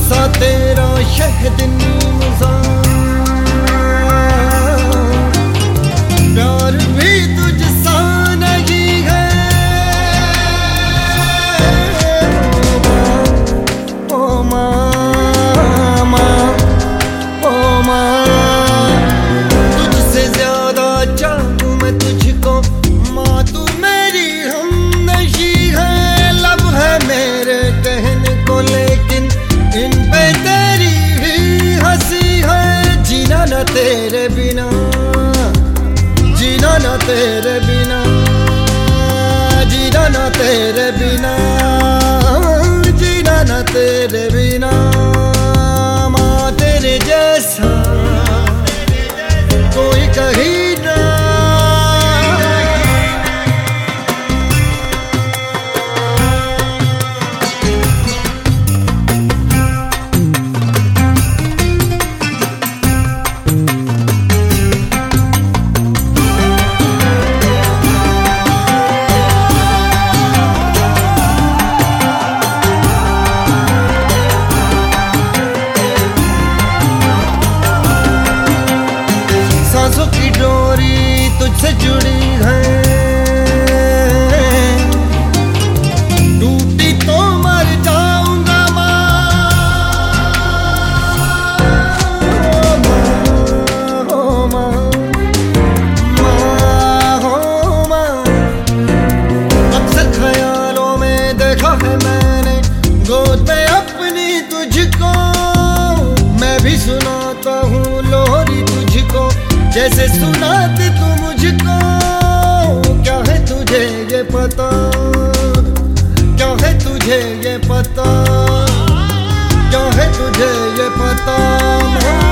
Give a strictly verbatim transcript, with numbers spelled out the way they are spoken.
सा तेरा शहद नीमज़ा, प्यार भी तुझसा नहीं है। ओ माँ, माँ, ओ माँ, तुझसे ज्यादा चाहूँ मैं तुझको, माँ तू मेरी हमनशी है। लब है मेरे कहने को लेकिन इन पे तेरी ही हंसी है। जीना न तेरे बिना, जीना न तेरे बिना, जीना न तेरे बिना, जीना न तेरे बिना। माँ तेरे जैसा कोई कहीं ना। सांसों की डोरी तुझसे जुड़ी है, टूटी तो मर जाऊंगा माँ। हो माँ, माँ हो माँ, अक्सर ख्यालों में देखा है मैंने गोद में अपनी तुझको। मैं भी सुनाता हूँ लोरी तुझको जैसे सुनाती तू मुझको। क्या है तुझे ये पता, क्या है तुझे ये पता, क्या है तुझे ये पता।